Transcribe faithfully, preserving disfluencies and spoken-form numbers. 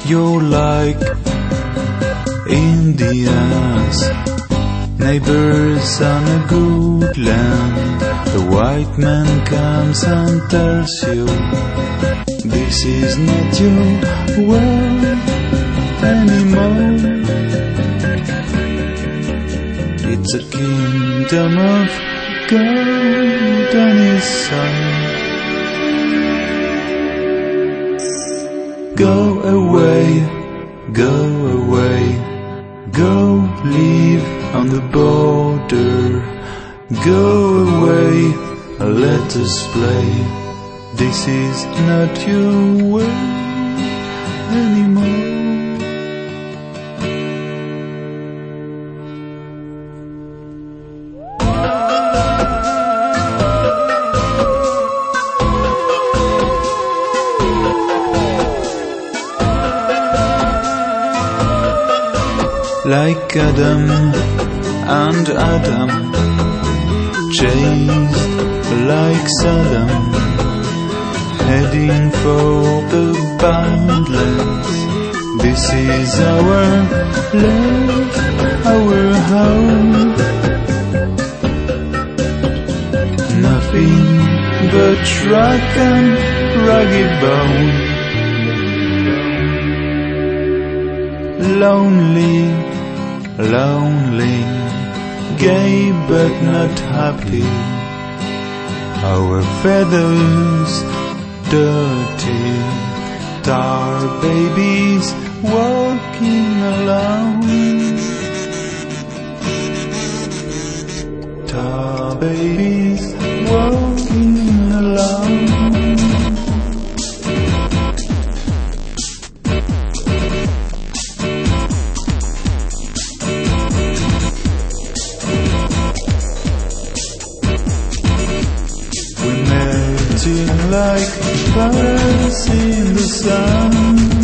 You're like Indians, neighbors on a good land. The white man comes and tells you this is not your world anymore. It's a kingdom of gold and his sun. Go away, go away, go live on the border. Go away, let us play. This is not your world anymore. Like Adam and Adam, chased like Saddam, heading for the Badlands. This is our land, our home. Nothing but rock and rugged bone. Lonely, lonely, gay but not happy. Our feathers dirty, tar babies walking alone. Tar babies walking alone. Like stars in the sun.